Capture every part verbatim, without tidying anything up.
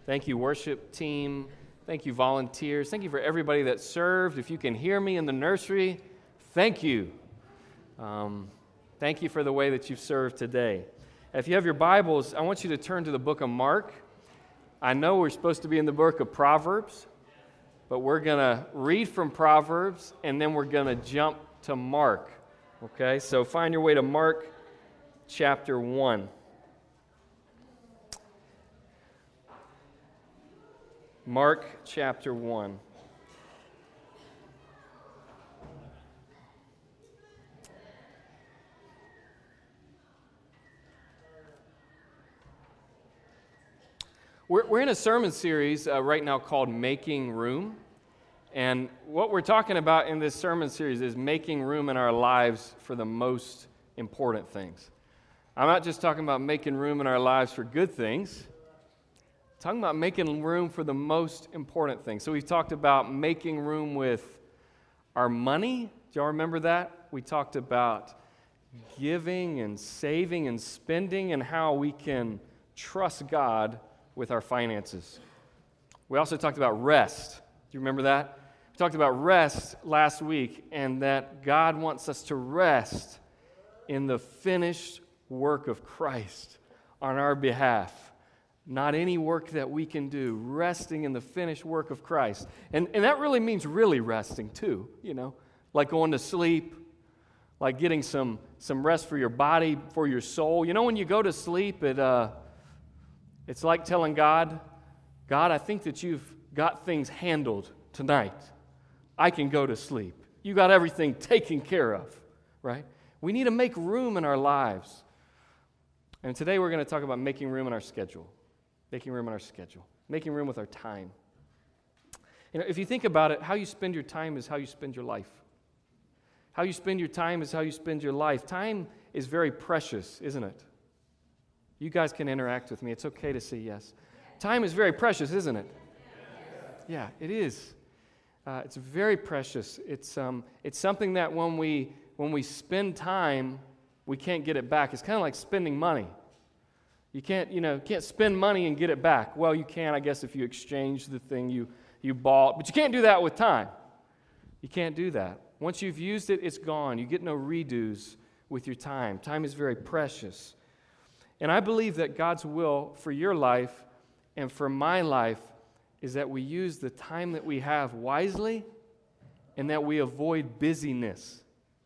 Thank you, worship team. Thank you, volunteers. Thank you for everybody that served. If you can hear me in the nursery, thank you. Um, thank you for the way that you've served today. If you have your Bibles, I want you to turn to the book of Mark. I know we're supposed to be in the book of Proverbs, but we're going to read from Proverbs, and then we're going to jump to Mark. Okay, so find your way to Mark chapter one. Mark chapter one. We're, we're in a sermon series uh, right now called Making Room. And what we're talking about in this sermon series is making room in our lives for the most important things. I'm not just talking about making room in our lives for good things. I'm talking about making room for the most important things. So we've talked about making room with our money. Do y'all remember that? We talked about giving and saving and spending and how we can trust God with our finances. We also talked about rest. Do you remember that? We talked about rest last week, and that God wants us to rest in the finished work of Christ on our behalf. Not any work that we can do, resting in the finished work of Christ. And, and that really means really resting too, you know, like going to sleep, like getting some, some rest for your body, for your soul. You know, when you go to sleep, it uh, it's like telling God, God, I think that you've got things handled tonight. I can go to sleep. You got everything taken care of, right? We need to make room in our lives. And today we're going to talk about making room in our schedule. Making room in our schedule. Making room with our time. You know, if you think about it, how you spend your time is how you spend your life. How you spend your time is how you spend your life. Time is very precious, isn't it? You guys can interact with me. It's okay to say yes. Time is very precious, isn't it? Yeah, it is. Uh, it's very precious. It's um, it's something that when we when we spend time, we can't get it back. It's kind of like spending money. You can't, you know, can't spend money and get it back. Well, you can, I guess, if you exchange the thing you you bought, but you can't do that with time. You can't do that. Once you've used it, it's gone. You get no redos with your time. Time is very precious. And I believe that God's will for your life and for my life is that we use the time that we have wisely and that we avoid busyness.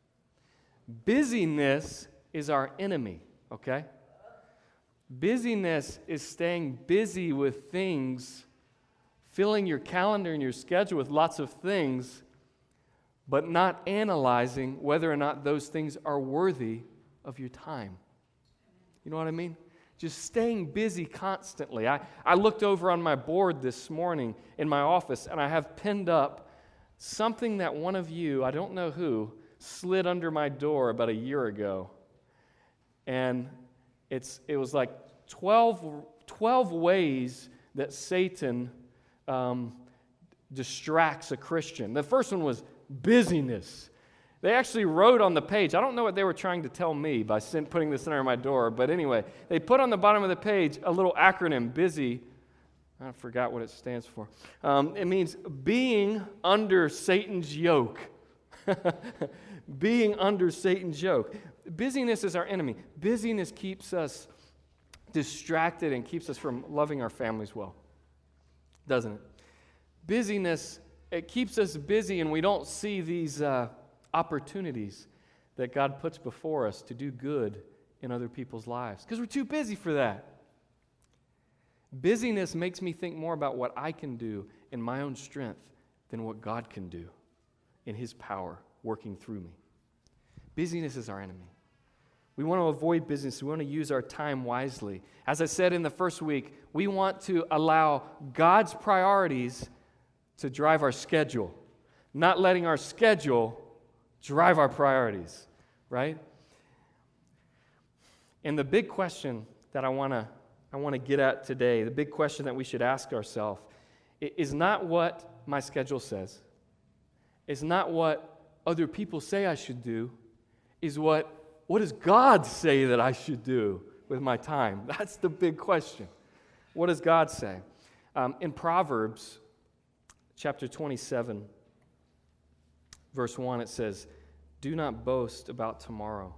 Busyness is our enemy, okay? Busyness is staying busy with things, filling your calendar and your schedule with lots of things, but not analyzing whether or not those things are worthy of your time. You know what I mean? Just staying busy constantly. I, I looked over on my board this morning in my office, and I have pinned up something that one of you, I don't know who, slid under my door about a year ago. And it's it was like twelve, twelve ways that Satan um, distracts a Christian. The first one was busyness. They actually wrote on the page, I don't know what they were trying to tell me by putting this under my door, but anyway, they put on the bottom of the page a little acronym, BUSY. I forgot what it stands for. Um, it means being under Satan's yoke. Being under Satan's yoke. Busyness is our enemy. Busyness keeps us distracted and keeps us from loving our families well, doesn't it? Busyness, it keeps us busy, and we don't see these uh, opportunities that God puts before us to do good in other people's lives because we're too busy for that. Busyness makes me think more about what I can do in my own strength than what God can do in His power working through me. Busyness is our enemy. We want to avoid business. We want to use our time wisely. As I said in the first week, we want to allow God's priorities to drive our schedule, not letting our schedule drive our priorities, right? And the big question that I want to I want to get at today, the big question that we should ask ourselves is not what my schedule says. It's not what other people say I should do. Is what what does God say that I should do with my time? That's the big question. What does God say? Um, in Proverbs chapter twenty-seven, verse one, it says, "Do not boast about tomorrow,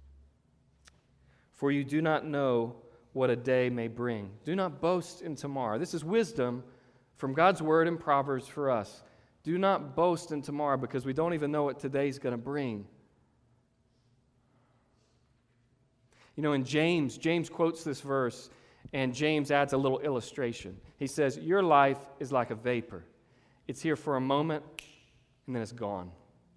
for you do not know what a day may bring." Do not boast in tomorrow. This is wisdom from God's word in Proverbs for us. Do not boast in tomorrow because we don't even know what today's going to bring. You know, in James, James quotes this verse, and James adds a little illustration. He says, your life is like a vapor. It's here for a moment, and then it's gone.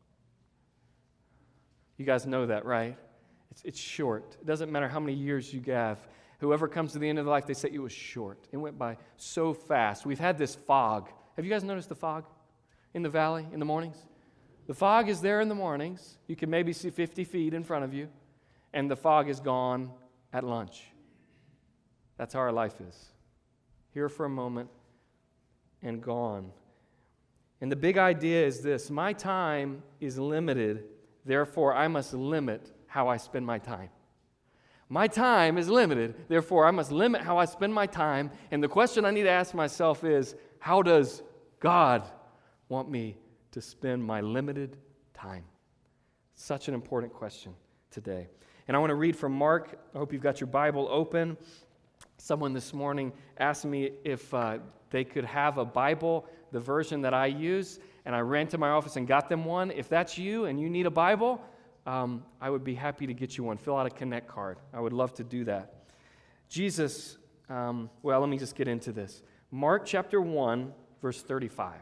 You guys know that, right? It's, it's short. It doesn't matter how many years you have. Whoever comes to the end of their life, they say it was short. It went by so fast. We've had this fog. Have you guys noticed the fog in the valley in the mornings? The fog is there in the mornings. You can maybe see fifty feet in front of you, and the fog is gone at lunch. That's how our life is. Here for a moment and gone. And the big idea is this: my time is limited, therefore I must limit how I spend my time. My time is limited, therefore I must limit how I spend my time. And the question I need to ask myself is, how does God want me to spend my limited time? Such an important question today. And I want to read from Mark. I hope you've got your Bible open. Someone this morning asked me if uh, they could have a Bible, the version that I use, and I ran to my office and got them one. If that's you and you need a Bible, um, I would be happy to get you one. Fill out a Connect card. I would love to do that. Jesus, um, well, let me just get into this. Mark chapter one, verse thirty-five.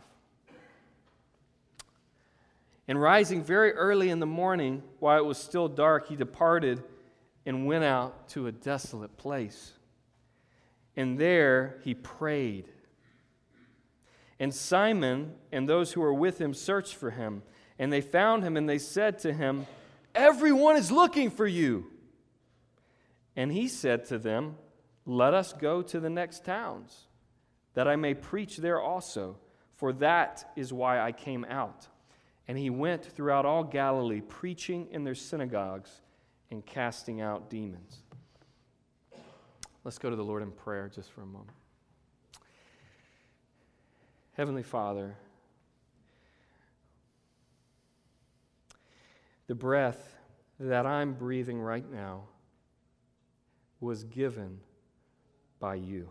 And rising very early in the morning, while it was still dark, he departed and went out to a desolate place. And there he prayed. And Simon and those who were with him searched for him. And they found him, and they said to him, "Everyone is looking for you." And he said to them, "Let us go to the next towns, that I may preach there also, for that is why I came out." And he went throughout all Galilee, preaching in their synagogues and casting out demons. Let's go to the Lord in prayer just for a moment. Heavenly Father, the breath that I'm breathing right now was given by you.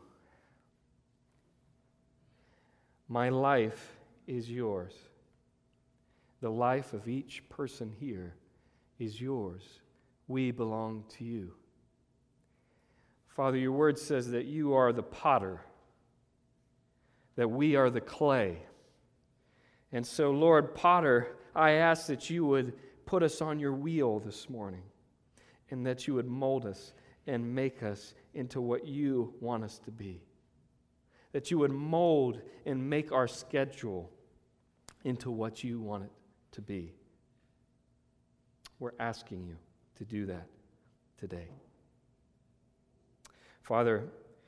My life is yours. The life of each person here is yours. We belong to you. Father, your word says that you are the potter, that we are the clay. And so, Lord, potter, I ask that you would put us on your wheel this morning, and that you would mold us and make us into what you want us to be. That you would mold and make our schedule into what you want it to be. We're asking you to do that today. Father,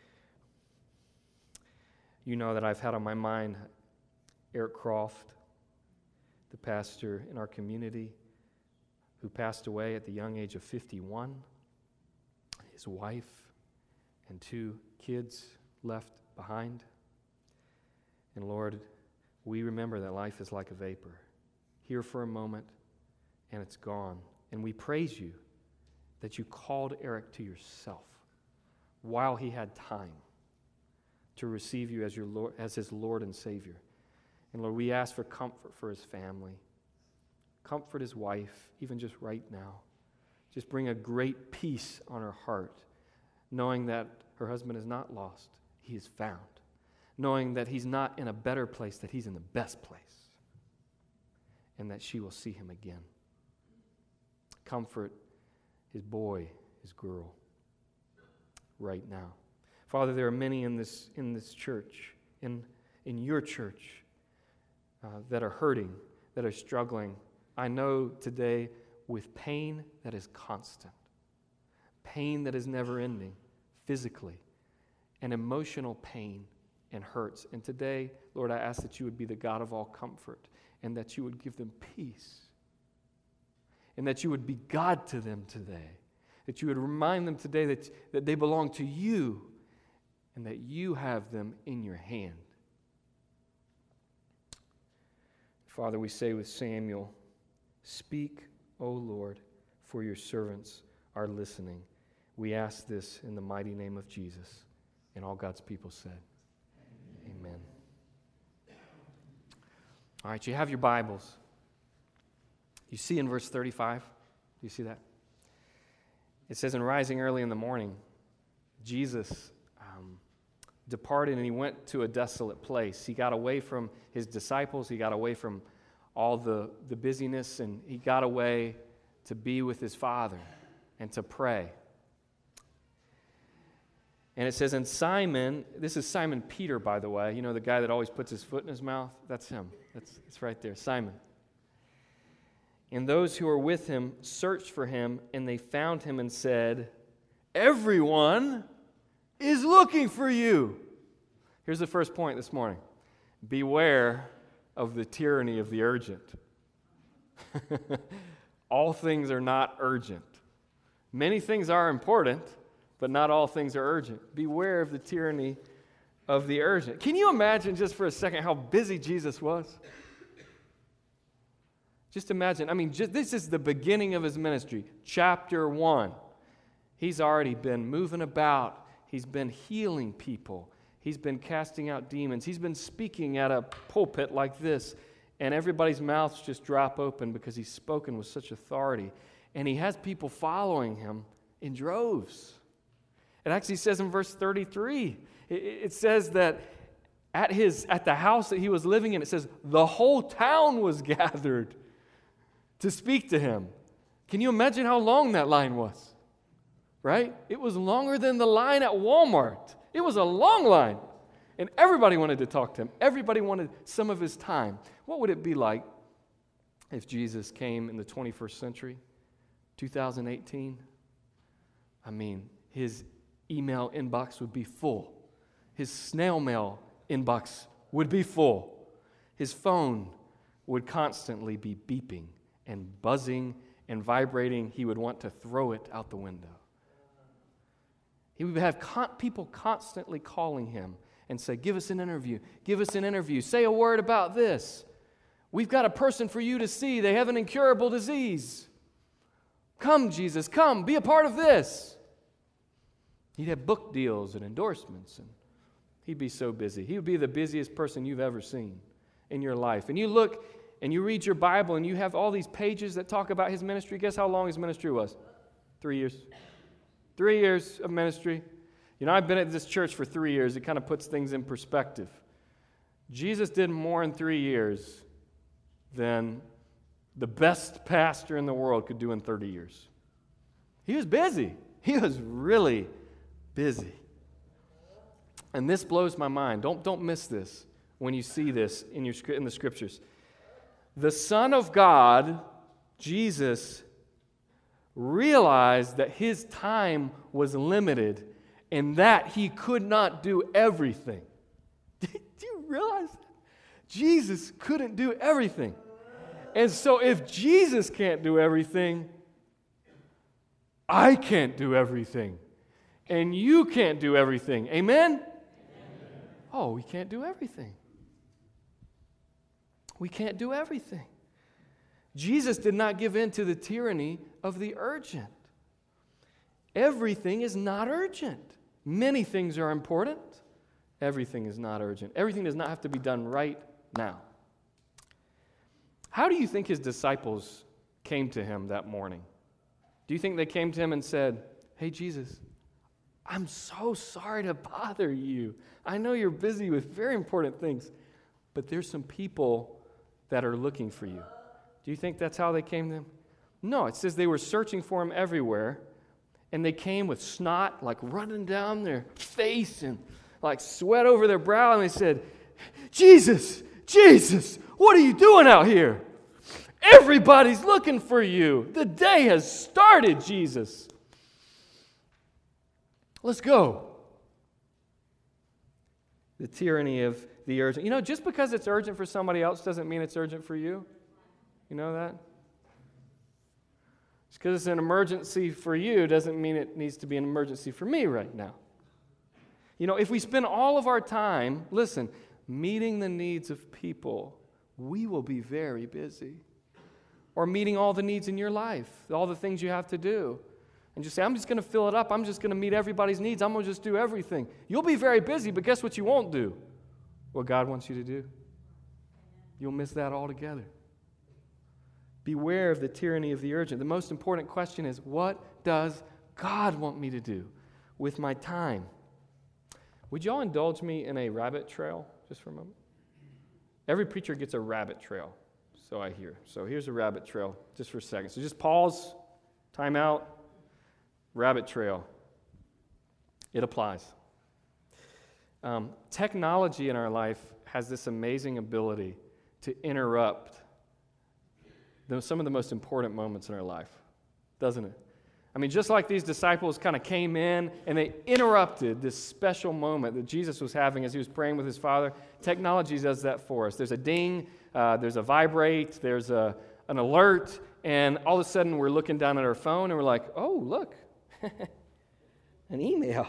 you know that I've had on my mind Eric Croft, the pastor in our community, who passed away at the young age of fifty-one. His wife and two kids left behind. And Lord, we remember that life is like a vapor, here for a moment, and it's gone. And we praise you that you called Eric to yourself while he had time to receive you as your Lord, as his Lord and Savior. And Lord, we ask for comfort for his family. Comfort his wife, even just right now. Just bring a great peace on her heart, knowing that her husband is not lost, he is found. Knowing that he's not in a better place, that he's in the best place. And that she will see him again. Comfort his boy, his girl, right now. Father, there are many in this in this church, in, in your church, uh, that are hurting, that are struggling. I know today with pain that is constant, pain that is never ending, physically, and emotional pain and hurts. And today, Lord, I ask that you would be the God of all comfort, and that you would give them peace, and that you would be God to them today, that you would remind them today that, that they belong to you, and that you have them in your hand. Father, we say with Samuel, speak, O Lord, for your servants are listening. We ask this in the mighty name of Jesus. And all God's people said, Amen. Amen. All right, you have your Bibles. You see in verse thirty-five, do you see that? It says, "And rising early in the morning, Jesus um, departed and he went to a desolate place." He got away from his disciples. He got away from all the, the busyness, and he got away to be with his Father and to pray. And it says, and Simon, this is Simon Peter, by the way. You know, the guy that always puts his foot in his mouth? That's him. That's it's right there, Simon. "And those who were with him searched for him, and they found him and said, 'Everyone is looking for you.'" Here's the first point this morning. Beware of the tyranny of the urgent. All things are not urgent. Many things are important, but not all things are urgent. Beware of the tyranny of the urgent. Can you imagine just for a second how busy Jesus was? Just imagine. I mean, just, this is the beginning of his ministry. Chapter one. He's already been moving about. He's been healing people. He's been casting out demons. He's been speaking at a pulpit like this. And everybody's mouths just drop open because he's spoken with such authority. And he has people following him in droves. It actually says in verse thirty-three, it, it says that at his at the house that he was living in, it says the whole town was gathered to speak to him. Can you imagine how long that line was? Right? It was longer than the line at Walmart. It was a long line. And everybody wanted to talk to him. Everybody wanted some of his time. What would it be like if Jesus came in the twenty-first century, two thousand eighteen? I mean, his email inbox would be full. His snail mail inbox would be full. His phone would constantly be beeping and buzzing and vibrating. He would want to throw it out the window. He would have con- people constantly calling him and say, give us an interview, give us an interview, say a word about this. We've got a person for you to see. They have an incurable disease. Come, Jesus, come, be a part of this. He'd have book deals and endorsements, and he'd be so busy. He would be the busiest person you've ever seen in your life. And you look and you read your Bible and you have all these pages that talk about his ministry. Guess how long his ministry was? Three years. Three years of ministry. You know, I've been at this church for three years. It kind of puts things in perspective. Jesus did more in three years than the best pastor in the world could do in thirty years. He was busy. He was really busy. And this blows my mind. Don't, don't miss this when you see this in, your, in the Scriptures. The Son of God, Jesus, realized that his time was limited and that he could not do everything. Do you realize that? Jesus couldn't do everything. And so if Jesus can't do everything, I can't do everything. And you can't do everything. Amen? Amen? Oh, we can't do everything. We can't do everything. Jesus did not give in to the tyranny of the urgent. Everything is not urgent. Many things are important. Everything is not urgent. Everything does not have to be done right now. How do you think his disciples came to him that morning? Do you think they came to him and said, "Hey, Jesus, I'm so sorry to bother you. I know you're busy with very important things, but there's some people that are looking for you." Do you think that's how they came to him? No, it says they were searching for him everywhere, and they came with snot like running down their face and like sweat over their brow, and they said, "Jesus, Jesus, what are you doing out here? Everybody's looking for you. The day has started, Jesus. Let's go." The tyranny of the urgent. You know, just because it's urgent for somebody else doesn't mean it's urgent for you. You know that? Just because it's an emergency for you doesn't mean it needs to be an emergency for me right now. You know, if we spend all of our time, listen, meeting the needs of people, we will be very busy. Or meeting all the needs in your life, all the things you have to do. And just say, I'm just going to fill it up. I'm just going to meet everybody's needs. I'm going to just do everything. You'll be very busy, but guess what you won't do? What God wants you to do. You'll miss that altogether. Beware of the tyranny of the urgent. The most important question is, what does God want me to do with my time? Would y'all indulge me in a rabbit trail just for a moment? Every preacher gets a rabbit trail, so I hear. So here's a rabbit trail just for a second. So just pause, time out, rabbit trail. It applies. Um, technology in our life has this amazing ability to interrupt the, some of the most important moments in our life, doesn't it? I mean, just like these disciples kind of came in and they interrupted this special moment that Jesus was having as he was praying with his Father, technology does that for us. There's a ding, uh, there's a vibrate, there's a, an alert, and all of a sudden we're looking down at our phone and we're like, oh, look, an email.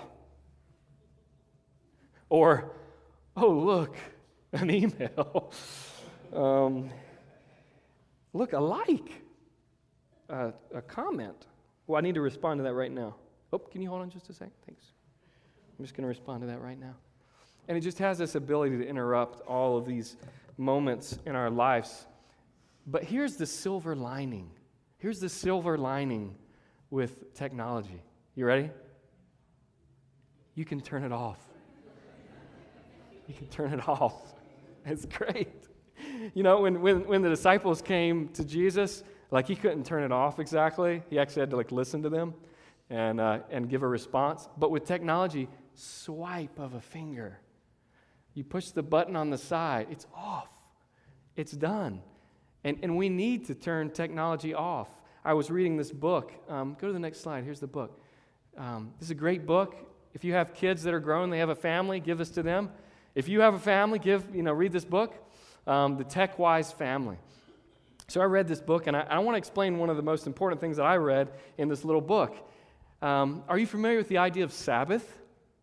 Or, oh, look, an email. um, look, a like, uh, a comment. Well, I need to respond to that right now. Oh, can you hold on just a second? Thanks. I'm just going to respond to that right now. And it just has this ability to interrupt all of these moments in our lives. But here's the silver lining. Here's the silver lining with technology. You ready? You can turn it off. You can turn it off. It's great. You know, when, when, when the disciples came to Jesus, like he couldn't turn it off exactly. He actually had to like listen to them and, uh, and give a response. But with technology, swipe of a finger. You push the button on the side. It's off. It's done. And, and we need to turn technology off. I was reading this book. Um, go to the next slide. Here's the book. Um, this is a great book. If you have kids that are grown, they have a family, give this to them. If you have a family, give, you know, read this book, um, The Tech-Wise Family. So I read this book, and I, I want to explain one of the most important things that I read in this little book. Um, are you familiar with the idea of Sabbath?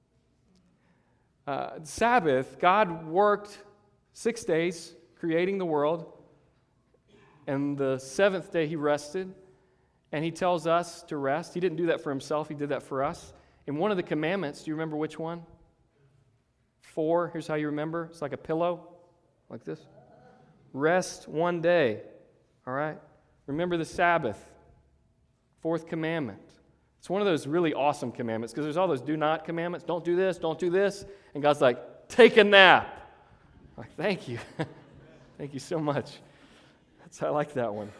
Uh, Sabbath, God worked six days creating the world, and the seventh day he rested, and he tells us to rest. He didn't do that for himself, he did that for us. And one of the commandments, do you remember which one? Four, here's how you remember. It's like a pillow, like this. Rest one day, all right? Remember the Sabbath, fourth commandment. It's one of those really awesome commandments because there's all those do not commandments. Don't do this, don't do this. And God's like, take a nap. I'm like, thank you. Thank you so much. That's, I like that one.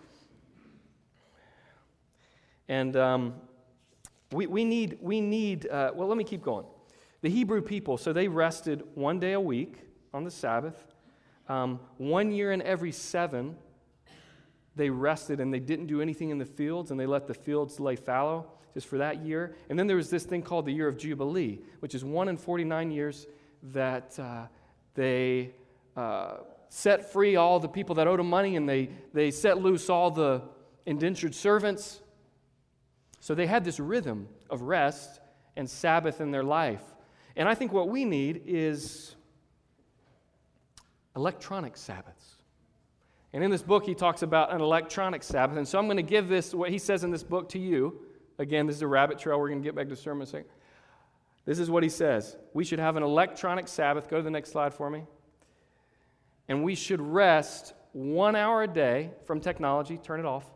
And um, we, we need, we need uh, well, let me keep going. The Hebrew people, so they rested one day a week on the Sabbath. Um, one year in every seven, they rested and they didn't do anything in the fields, and they let the fields lay fallow just for that year. And then there was this thing called the year of Jubilee, which is one in forty-nine years that uh, they uh, set free all the people that owed them money, and they, they set loose all the indentured servants. So they had this rhythm of rest and Sabbath in their life. And I think what we need is electronic Sabbaths. And in this book, he talks about an electronic Sabbath. And so I'm going to give this, what he says in this book, to you. Again, this is a rabbit trail. We're going to get back to the sermon in a second. This is what he says. We should have an electronic Sabbath. Go to the next slide for me. And we should rest one hour a day from technology. Turn it off.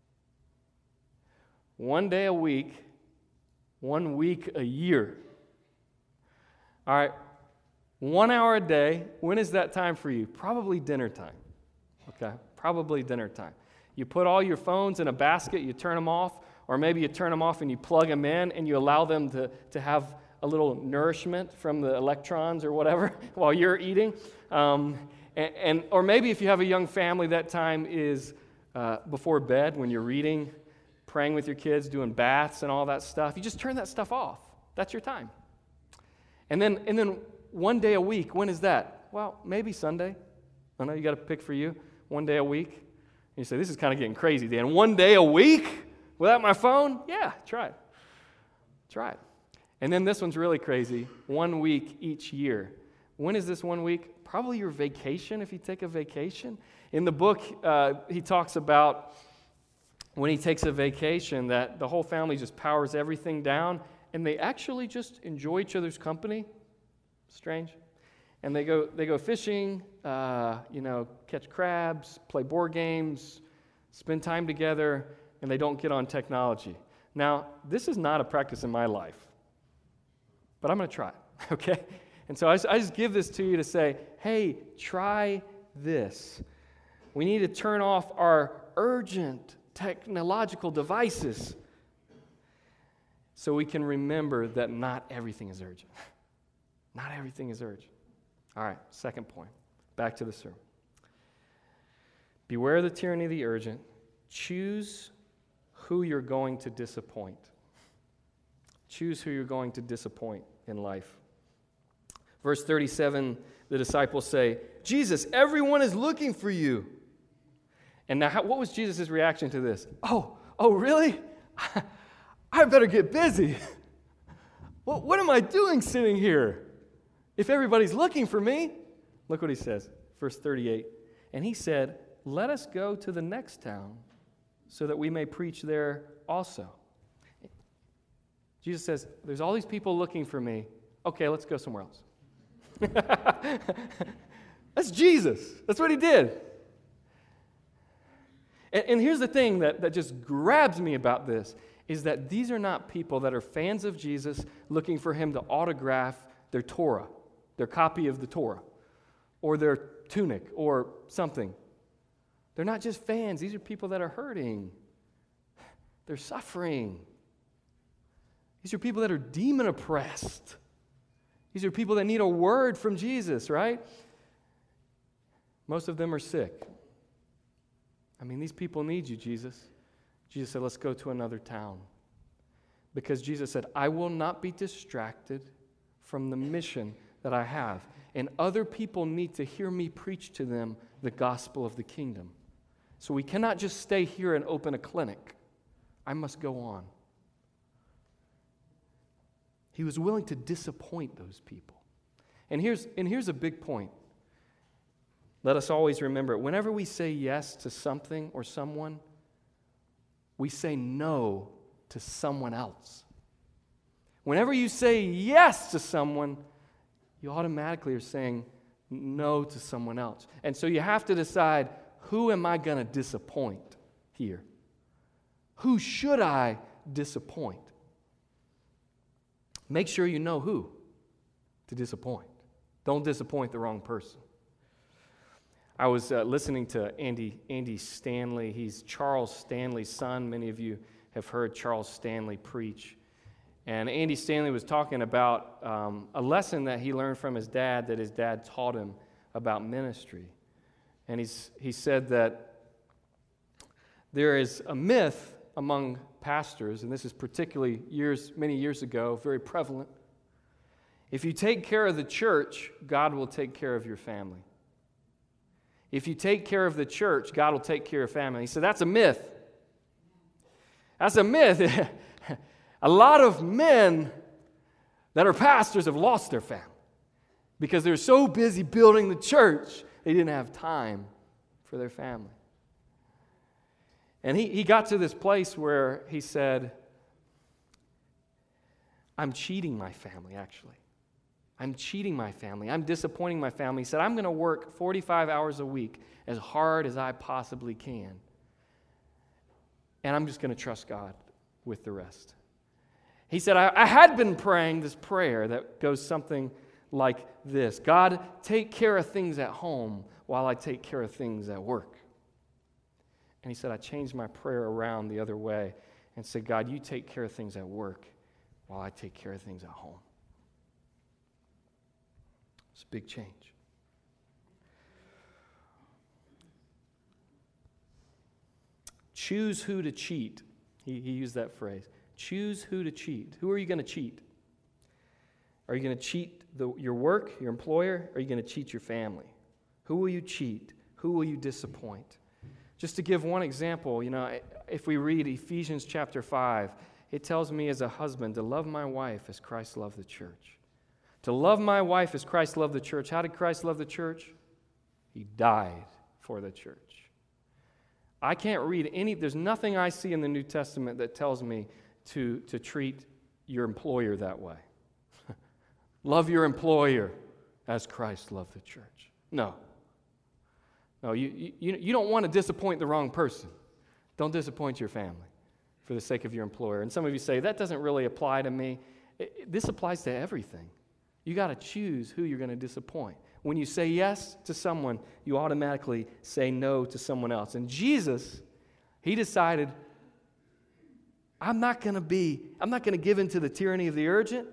One day a week. One week a year. All right. One hour a day. When is that time for you? Probably dinner time. Okay, probably dinner time. You put all your phones in a basket, you turn them off, or maybe you turn them off and you plug them in and you allow them to, to have a little nourishment from the electrons or whatever while you're eating. Um, and, and Or maybe if you have a young family, that time is uh, before bed when you're reading, praying with your kids, doing baths and all that stuff. You just turn that stuff off. That's your time. And then, and then one day a week, when is that? Well, maybe Sunday. I know you got to pick for you. One day a week. And you say, this is kind of getting crazy, Dan. One day a week without my phone? Yeah, try it. Try it. And then this one's really crazy, one week each year. When is this one week? Probably your vacation, if you take a vacation. In the book, uh, he talks about when he takes a vacation that the whole family just powers everything down, and they actually just enjoy each other's company. Strange. And they go they go fishing, uh, you know, catch crabs, play board games, spend time together, and they don't get on technology. Now, this is not a practice in my life, but I'm going to try it, okay? And so I just, I just give this to you to say, hey, try this. We need to turn off our urgent technological devices so we can remember that not everything is urgent. Not everything is urgent. All right, second point. Back to the sermon. Beware the tyranny of the urgent. Choose who you're going to disappoint. Choose who you're going to disappoint in life. Verse thirty-seven, the disciples say, Jesus, everyone is looking for you. And now, how, what was Jesus' reaction to this? Oh, oh, really? I better get busy. Well, what am I doing sitting here? If everybody's looking for me, look what he says, verse thirty-eight. And he said, let us go to the next town so that we may preach there also. Jesus says, there's all these people looking for me. Okay, let's go somewhere else. That's Jesus. That's what he did. And, and here's the thing that, that just grabs me about this, is that these are not people that are fans of Jesus looking for him to autograph their Torah, their copy of the Torah, or their tunic, or something. They're not just fans. These are people that are hurting. They're suffering. These are people that are demon-oppressed. These are people that need a word from Jesus, right? Most of them are sick. I mean, these people need you, Jesus. Jesus said, let's go to another town. Because Jesus said, I will not be distracted from the mission that I have. And other people need to hear me preach to them the gospel of the kingdom. So we cannot just stay here and open a clinic. I must go on. He was willing to disappoint those people. And here's, and here's a big point. Let us always remember, whenever we say yes to something or someone, we say no to someone else. Whenever you say yes to someone, you automatically are saying no to someone else. And so you have to decide, who am I going to disappoint here? Who should I disappoint? Make sure you know who to disappoint. Don't disappoint the wrong person. I was uh, listening to Andy, Andy Stanley. He's Charles Stanley's son. Many of you have heard Charles Stanley preach. And Andy Stanley was talking about um, a lesson that he learned from his dad, that his dad taught him about ministry. And he's, he said that there is a myth among pastors, and this is particularly years, many years ago, very prevalent. If you take care of the church, God will take care of your family. If you take care of the church, God will take care of family. He said, that's a myth. That's a myth. A lot of men that are pastors have lost their family because they're so busy building the church, they didn't have time for their family. And he, he got to this place where he said, I'm cheating my family, actually. I'm cheating my family. I'm disappointing my family. He said, I'm going to work forty-five hours a week as hard as I possibly can. And I'm just going to trust God with the rest. He said, I, I had been praying this prayer that goes something like this. God, take care of things at home while I take care of things at work. And he said, I changed my prayer around the other way and said, God, you take care of things at work while I take care of things at home. It's a big change. Choose who to cheat. He, he used that phrase. Choose who to cheat. Who are you going to cheat? Are you going to cheat the, your work, your employer? Or are you going to cheat your family? Who will you cheat? Who will you disappoint? Just to give one example, you know, if we read Ephesians chapter five, It tells me as a husband to love my wife as Christ loved the church. To love my wife as Christ loved the church. How did Christ love the church? He died for the church. I can't read any, there's nothing I see in the New Testament that tells me to, to treat your employer that way. Love your employer as Christ loved the church. No. No, you, you, you don't want to disappoint the wrong person. Don't disappoint your family for the sake of your employer. And some of you say, that doesn't really apply to me. It, it, this applies to everything. You got to choose who you're going to disappoint. When you say yes to someone, you automatically say no to someone else. And Jesus, he decided, I'm not going to be, I'm not going to give in to the tyranny of the urgent.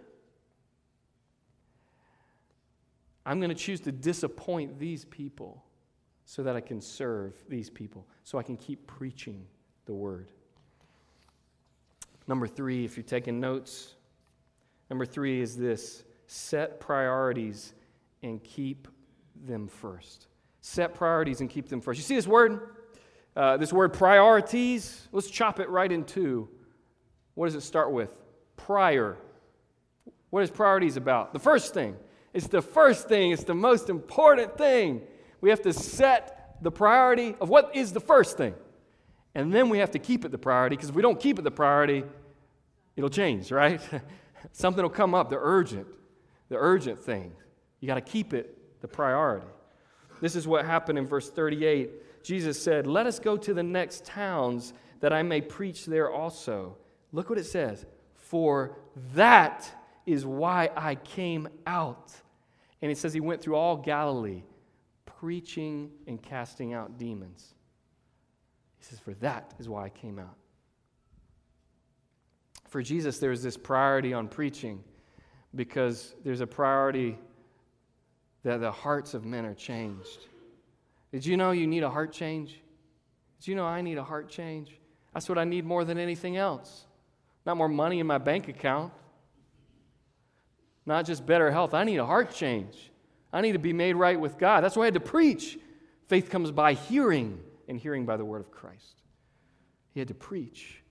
I'm going to choose to disappoint these people so that I can serve these people, so I can keep preaching the word. Number three, if you're taking notes, number three is this: set priorities and keep them first. Set priorities and keep them first. You see this word? Uh, this word priorities? Let's chop it right in two. What does it start with? Prior. What is priorities about? The first thing. It's the first thing. It's the most important thing. We have to set the priority of what is the first thing. And then we have to keep it the priority, because if we don't keep it the priority, it'll change, right? Something will come up, the urgent, the urgent thing. You got to keep it the priority. This is what happened in verse thirty-eight. Jesus said, let us go to the next towns that I may preach there also. Look what it says. For that is why I came out. And it says he went through all Galilee, preaching and casting out demons. He says, for that is why I came out. For Jesus, there's this priority on preaching because there's a priority that the hearts of men are changed. Did you know you need a heart change? Did you know I need a heart change? That's what I need more than anything else. Not more money in my bank account. Not just better health. I need a heart change. I need to be made right with God. That's why I had to preach. Faith comes by hearing, and hearing by the word of Christ. He had to preach.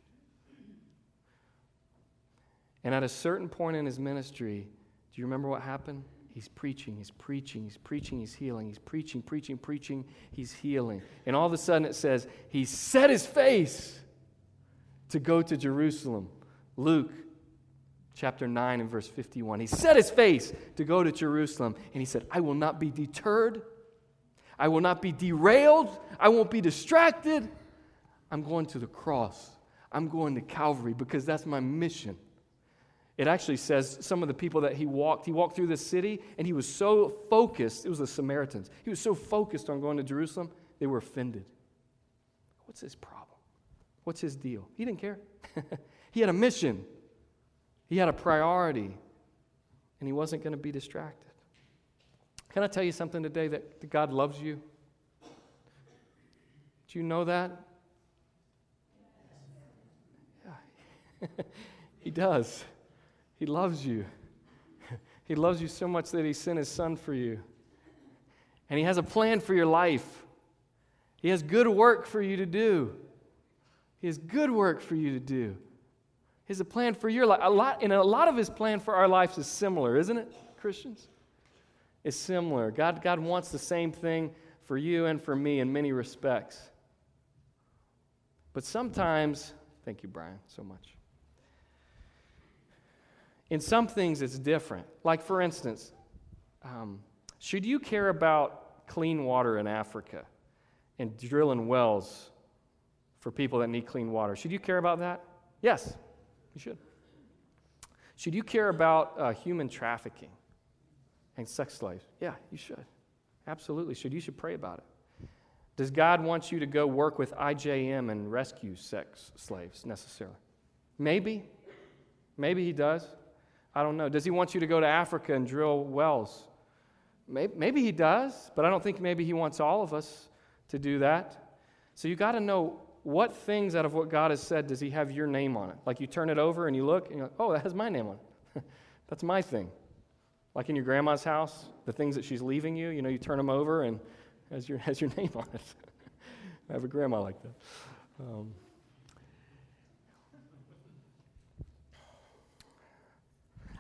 And at a certain point in his ministry, do you remember what happened? He's preaching, he's preaching, he's preaching, he's healing. He's preaching, preaching, preaching, he's healing. And all of a sudden it says, he set his face to go to Jerusalem. Luke chapter nine and verse fifty-one. He set his face to go to Jerusalem, and he said, I will not be deterred. I will not be derailed. I won't be distracted. I'm going to the cross. I'm going to Calvary because that's my mission. It actually says some of the people that he walked, he walked through the city, and he was so focused, it was the Samaritans, he was so focused on going to Jerusalem, they were offended. What's his problem? What's his deal? He didn't care. He had a mission. He had a priority, and he wasn't going to be distracted. Can I tell you something today, that God loves you? Do you know that? Yeah. He does. He loves you. He loves you so much that he sent his son for you. And he has a plan for your life. He has good work for you to do. He has good work for you to do. He has a plan for your life. A lot, and a lot of his plan for our lives is similar, isn't it, Christians? It's similar. God, God wants the same thing for you and for me in many respects. But sometimes, thank you, Brian, so much. In some things, it's different. Like, for instance, um, should you care about clean water in Africa and drilling wells for people that need clean water? Should you care about that? Yes, you should. Should you care about uh, human trafficking and sex slaves? Yeah, you should. Absolutely should. You should pray about it. Does God want you to go work with I J M and rescue sex slaves necessarily? Maybe. Maybe he does. I don't know. Does he want you to go to Africa and drill wells? Maybe, maybe he does, but I don't think maybe he wants all of us to do that. So you got to know what things out of what God has said does he have your name on it. Like you turn it over and you look and you're like, oh, that has my name on it. That's my thing. Like in your grandma's house, the things that she's leaving you, you know, you turn them over and has your, has your name on it. I have a grandma like that. Um,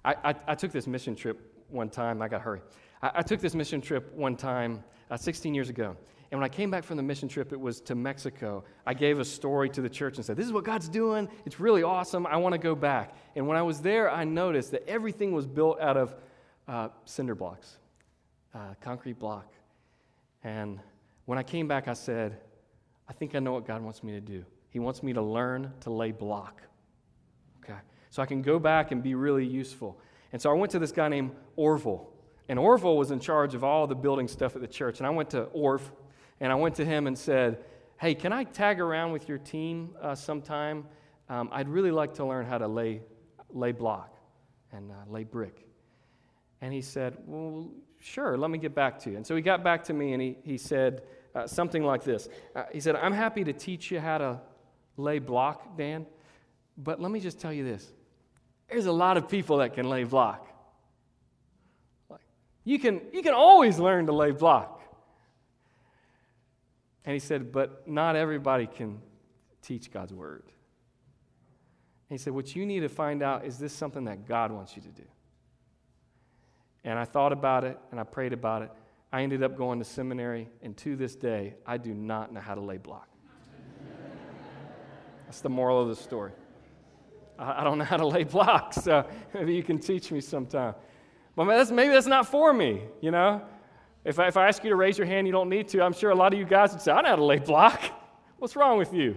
I, I, I took this mission trip one time. I got to hurry. I, I took this mission trip one time uh, sixteen years ago. And when I came back from the mission trip, it was to Mexico. I gave a story to the church and said, this is what God's doing. It's really awesome. I want to go back. And when I was there, I noticed that everything was built out of uh, cinder blocks, uh, concrete block. And when I came back, I said, I think I know what God wants me to do. He wants me to learn to lay block. Okay, so I can go back and be really useful. And so I went to this guy named Orville. And Orville was in charge of all the building stuff at the church. And I went to Orv, and I went to him and said, hey, can I tag around with your team uh, sometime? Um, I'd really like to learn how to lay lay block and uh, lay brick. And he said, well, sure, let me get back to you. And so he got back to me, and he, he said uh, something like this. Uh, he said, I'm happy to teach you how to lay block, Dan, but let me just tell you this. There's a lot of people that can lay block. Like, you can, you can always learn to lay block. And he said, but not everybody can teach God's word. And he said, what you need to find out, is this something that God wants you to do? And I thought about it, and I prayed about it. I ended up going to seminary, and to this day, I do not know how to lay block. That's the moral of the story. I, I don't know how to lay block, so maybe you can teach me sometime. But that's, maybe that's not for me, you know? If I, if I ask you to raise your hand, you don't need to. I'm sure a lot of you guys would say, I know how to lay block. What's wrong with you?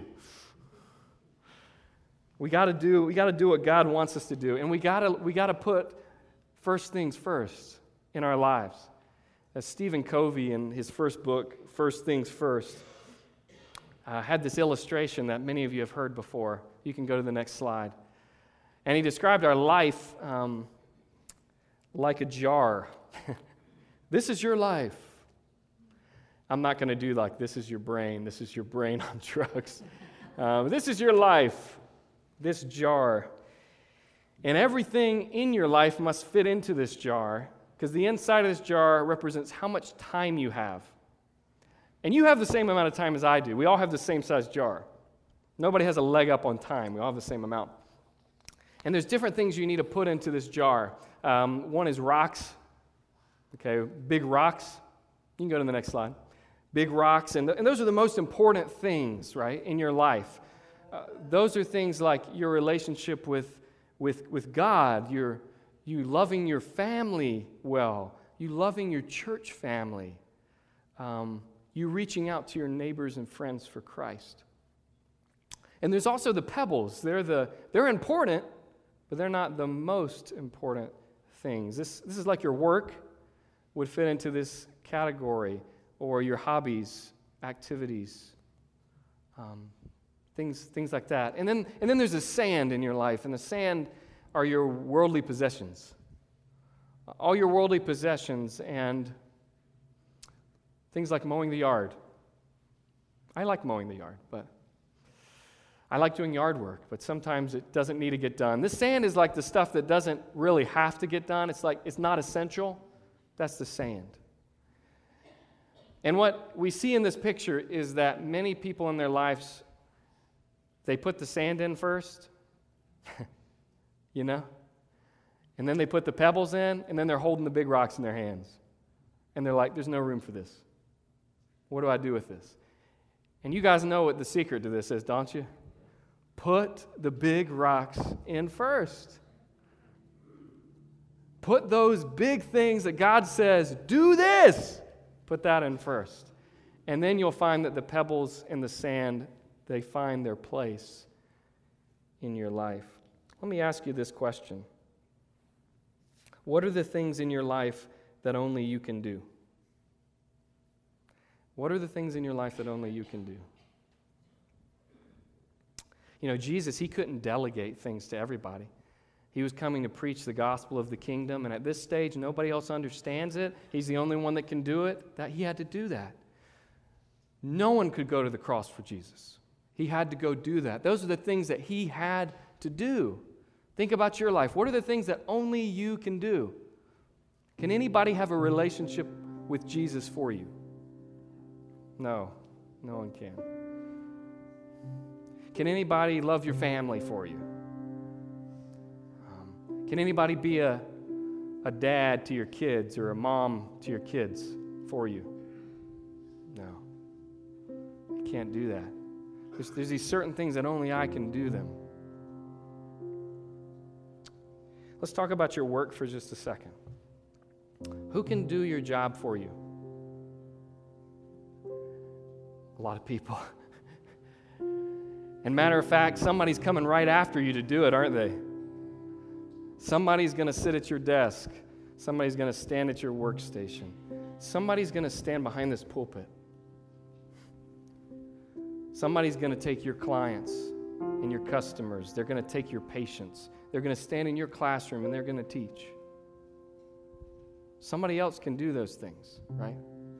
We got to do we got to do what God wants us to do, and we got to we got to put first things first in our lives. As Stephen Covey in his first book, First Things First, uh, had this illustration that many of you have heard before. You can go to the next slide. And he described our life um, like a jar. This is your life. I'm not going to do like, this is your brain. This is your brain on drugs. Um, this is your life, this jar. And everything in your life must fit into this jar, because the inside of this jar represents how much time you have. And you have the same amount of time as I do. We all have the same size jar. Nobody has a leg up on time. We all have the same amount. And there's different things you need to put into this jar. Um, one is rocks. Okay, big rocks. You can go to the next slide. Big rocks, and, th- and those are the most important things, right, in your life. Uh, those are things like your relationship with, with, with God, your, you loving your family well, you loving your church family, um, you reaching out to your neighbors and friends for Christ. And there's also the pebbles. They're, the, they're important, but they're not the most important things. This, this is like your work would fit into this category, or your hobbies, activities, um, things, things like that. And then, and then there's the sand in your life, and the sand are your worldly possessions. All your worldly possessions and things like mowing the yard. I like mowing the yard, but I like doing yard work, but sometimes it doesn't need to get done. This sand is like the stuff that doesn't really have to get done. It's like it's not essential. That's the sand. And what we see in this picture is that many people in their lives, they put the sand in first, you know? And then they put the pebbles in, and then they're holding the big rocks in their hands. And they're like, there's no room for this. What do I do with this? And you guys know what the secret to this is, don't you? Put the big rocks in first. Put those big things that God says, do this. Put that in first. And then you'll find that the pebbles and the sand, they find their place in your life. Let me ask you this question. What are the things in your life that only you can do? What are the things in your life that only you can do? You know, Jesus, he couldn't delegate things to everybody. He was coming to preach the gospel of the kingdom, and at this stage, nobody else understands it. He's the only one that can do it. That he had to do that. No one could go to the cross for Jesus. He had to go do that. Those are the things that he had to do. Think about your life. What are the things that only you can do? Can anybody have a relationship with Jesus for you? No, no one can. Can anybody love your family for you? Can anybody be a, a dad to your kids or a mom to your kids for you? No. You can't do that. There's, there's these certain things that only I can do them. Let's talk about your work for just a second. Who can do your job for you? A lot of people. And matter of fact, somebody's coming right after you to do it, aren't they? Somebody's going to sit at your desk. Somebody's going to stand at your workstation. Somebody's going to stand behind this pulpit. Somebody's going to take your clients and your customers. They're going to take your patients. They're going to stand in your classroom and they're going to teach. Somebody else can do those things, right?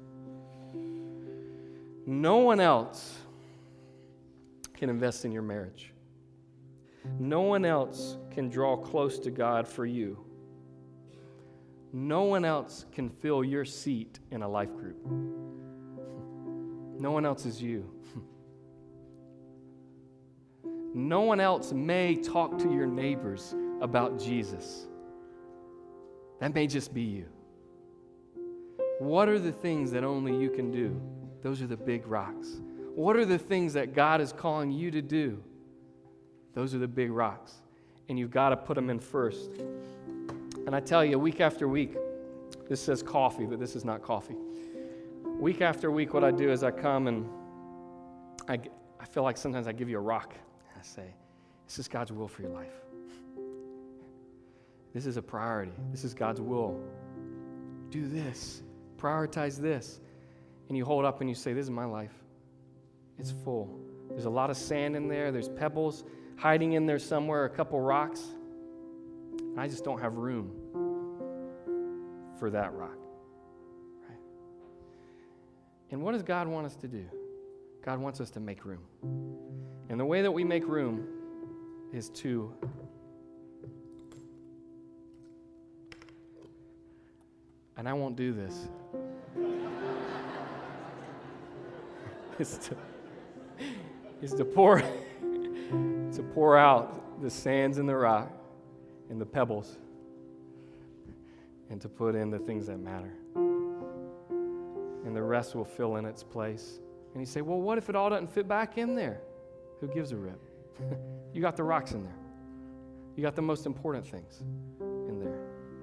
No one else can invest in your marriage. No one else can draw close to God for you. No one else can fill your seat in a life group. No one else is you. No one else may talk to your neighbors about Jesus. That may just be you. What are the things that only you can do? Those are the big rocks. What are the things that God is calling you to do? Those are the big rocks. And you've got to put them in first. And I tell you, week after week, this says coffee, but this is not coffee. Week after week, what I do is I come and I, I feel like sometimes I give you a rock. And I say, this is God's will for your life. This is a priority. This is God's will. Do this. Prioritize this. And you hold up and you say, this is my life. It's full. There's a lot of sand in there. There's pebbles hiding in there somewhere, a couple rocks. I just don't have room for that rock. Right? And what does God want us to do? God wants us to make room. And the way that we make room is to and I won't do this. is to is to pour to pour out the sands and the rock and the pebbles and to put in the things that matter. And the rest will fill in its place. And you say, well, what if it all doesn't fit back in there? Who gives a rip? You got the rocks in there. You got the most important things in there.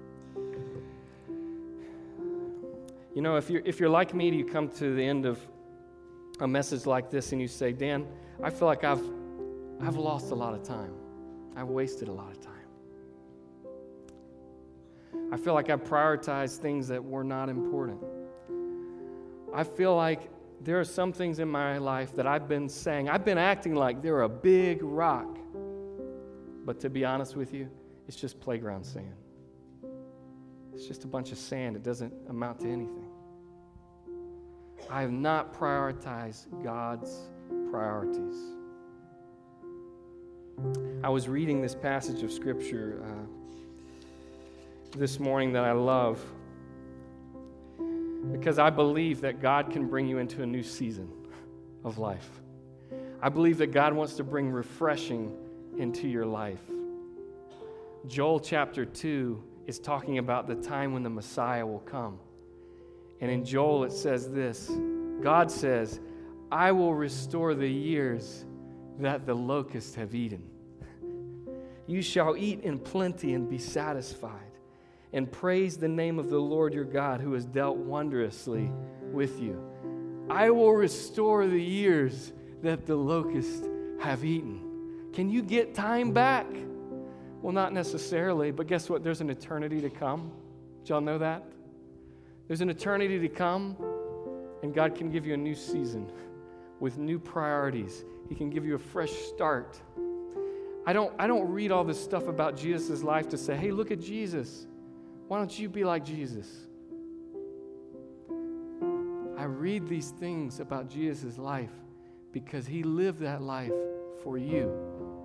You know, if you're, if you're like me, you come to the end of a message like this and you say, Dan, I feel like I've I've lost a lot of time. I've wasted a lot of time. I feel like I've prioritized things that were not important. I feel like there are some things in my life that I've been saying, I've been acting like they're a big rock. But to be honest with you, it's just playground sand. It's just a bunch of sand. It doesn't amount to anything. I have not prioritized God's priorities. I was reading this passage of Scripture uh, this morning that I love because I believe that God can bring you into a new season of life. I believe that God wants to bring refreshing into your life. Joel chapter two is talking about the time when the Messiah will come. And in Joel it says this, God says, I will restore the years that the locusts have eaten. You shall eat in plenty and be satisfied, and praise the name of the Lord your God who has dealt wondrously with you. I will restore the years that the locusts have eaten. Can you get time back? Well, not necessarily, but guess what? There's an eternity to come. Did y'all know that? There's an eternity to come, and God can give you a new season with new priorities. He can give you a fresh start. I don't, I don't read all this stuff about Jesus' life to say, hey, look at Jesus. Why don't you be like Jesus? I read these things about Jesus' life because he lived that life for you.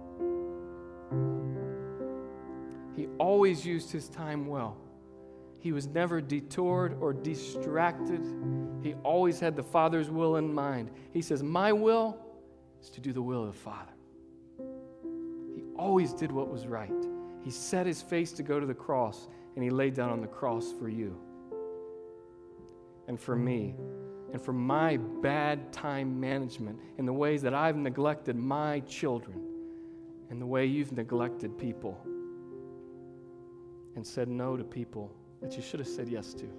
He always used his time well. He was never detoured or distracted. He always had the Father's will in mind. He says, my will is to do the will of the Father. He always did what was right. He set his face to go to the cross, and he laid down on the cross for you and for me and for my bad time management and the ways that I've neglected my children and the way you've neglected people and said no to people that you should have said yes to.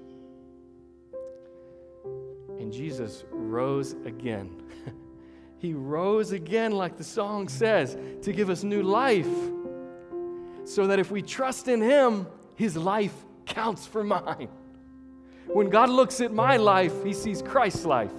And Jesus rose again. He rose again, like the song says, to give us new life, so that if we trust in him, his life counts for mine. When God looks at my life, he sees Christ's life.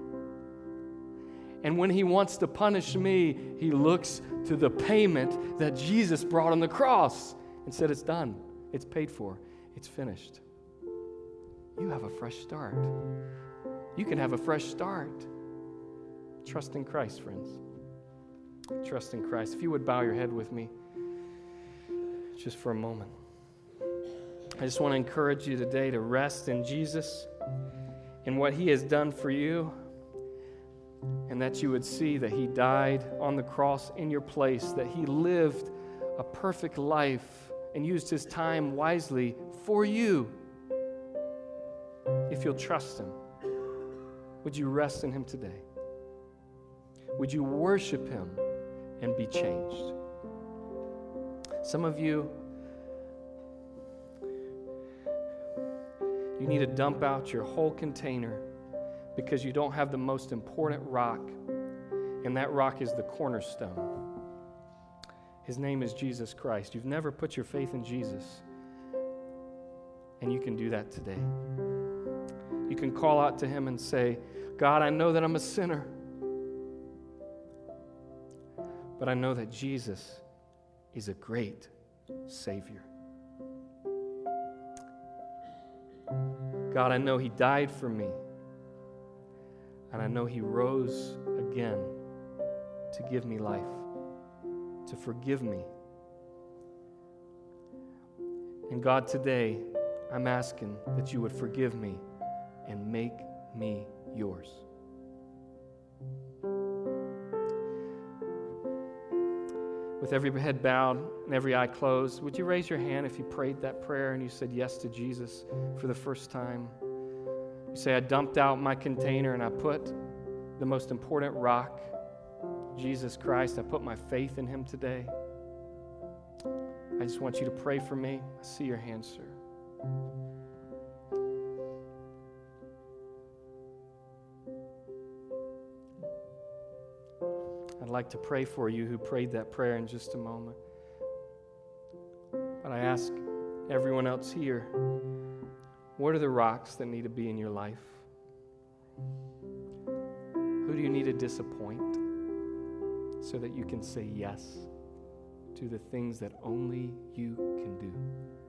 And when he wants to punish me, he looks to the payment that Jesus brought on the cross and said, it's done, it's paid for, it's finished. You have a fresh start. You can have a fresh start. Trust in Christ, friends. Trust in Christ. If you would bow your head with me just for a moment. I just want to encourage you today to rest in Jesus, in what he has done for you, and that you would see that he died on the cross in your place, that he lived a perfect life and used his time wisely for you. If you'll trust him, would you rest in him today? Would you worship him and be changed? Some of you, you need to dump out your whole container because you don't have the most important rock, and that rock is the cornerstone. His name is Jesus Christ. You've never put your faith in Jesus, and you can do that today. You can call out to him and say, God, I know that I'm a sinner, but I know that Jesus is a great Savior. God, I know he died for me, and I know he rose again to give me life, to forgive me. And God, today, I'm asking that you would forgive me and make me yours. With every head bowed and every eye closed, would you raise your hand if you prayed that prayer and you said yes to Jesus for the first time? You say, I dumped out my container and I put the most important rock, Jesus Christ. I put my faith in him today. I just want you to pray for me. I see your hand, sir. I'd like to pray for you who prayed that prayer in just a moment. But I ask everyone else here, what are the rocks that need to be in your life? Who do you need to disappoint so that you can say yes to the things that only you can do?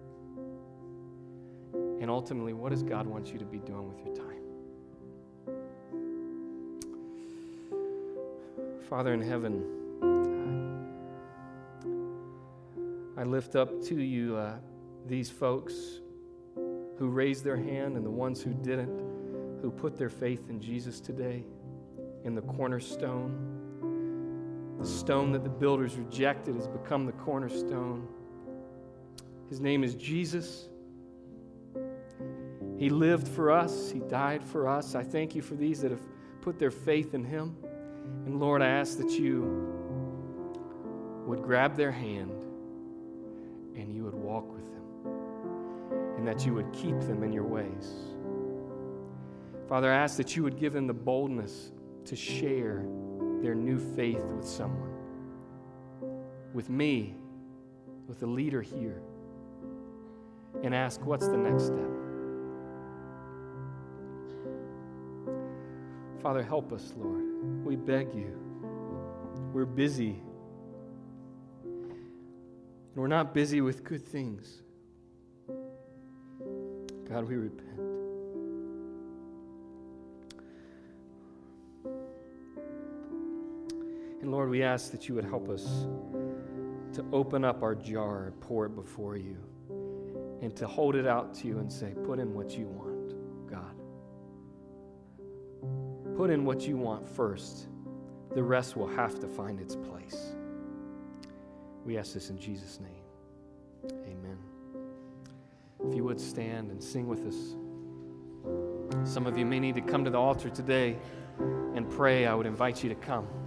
And ultimately, what does God want you to be doing with your time? Father in heaven, I lift up to you uh, these folks who raised their hand and the ones who didn't, who put their faith in Jesus today, in the cornerstone. The stone that the builders rejected has become the cornerstone. His name is Jesus. He lived for us. He died for us. I thank you for these that have put their faith in him. And Lord, I ask that you would grab their hand and you would walk with them and that you would keep them in your ways. Father, I ask that you would give them the boldness to share their new faith with someone, with me, with the leader here, and ask, what's the next step? Father, help us, Lord. We beg you. We're busy. And we're not busy with good things. God, we repent. And Lord, we ask that you would help us to open up our jar, pour it before you, and to hold it out to you and say, put in what you want, God. Put in what you want first. The rest will have to find its place. We ask this in Jesus' name. Amen. If you would stand and sing with us. Some of you may need to come to the altar today and pray. I would invite you to come.